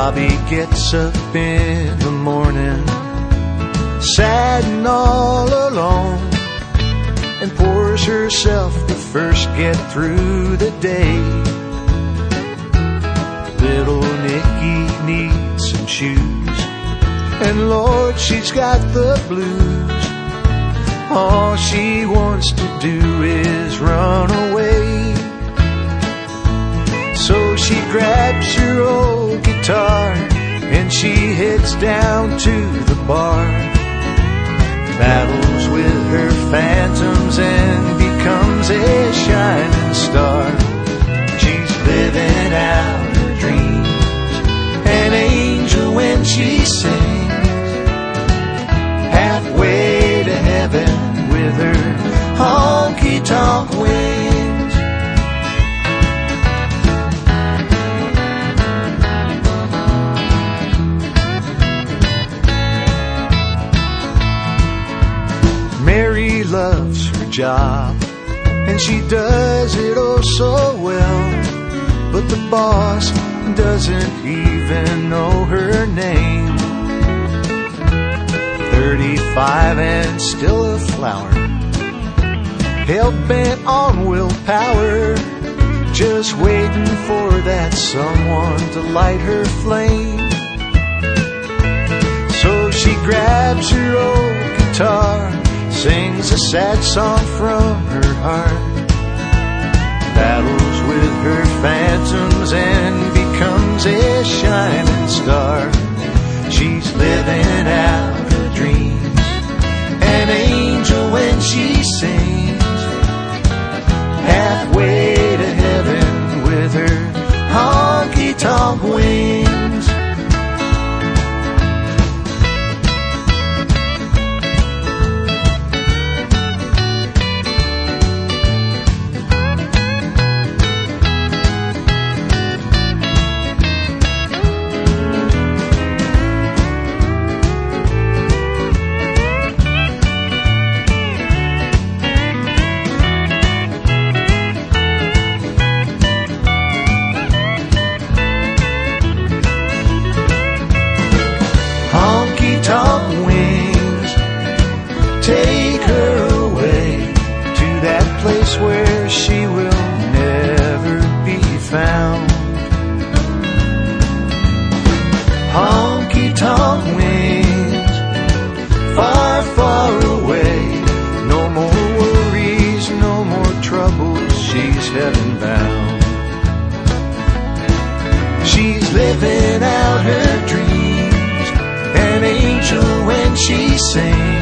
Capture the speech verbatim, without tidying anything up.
Bobby gets up in the morning, sad and all alone, and pours herself to first get through the day. Little Nikki needs some shoes, and Lord, she's got the blues. All she wants to do is run away. So she grabs her old guitar and she heads down to the bar, battles with her phantoms and becomes a shining star. She's living out her dreams, an angel when she sings, halfway to heaven with her honky-tonk wings. Mary loves her job, and she does it oh so well, but the boss doesn't even know her name. Thirty-five and still a flower, hell-bent on willpower, just waiting for that someone to light her flame. So she grabs her old guitar, sings a sad song from her heart, battles with her phantoms and becomes a shining star. She's living out her dreams, an angel when she sings, halfway to heaven with her honky-tonk wings. Honky-tonk wings, take her away to that place where she will never be found. Honky-tonk wings, far, far away, no more worries, no more troubles, she's heaven bound. She's living out her dreams, an angel when she sings,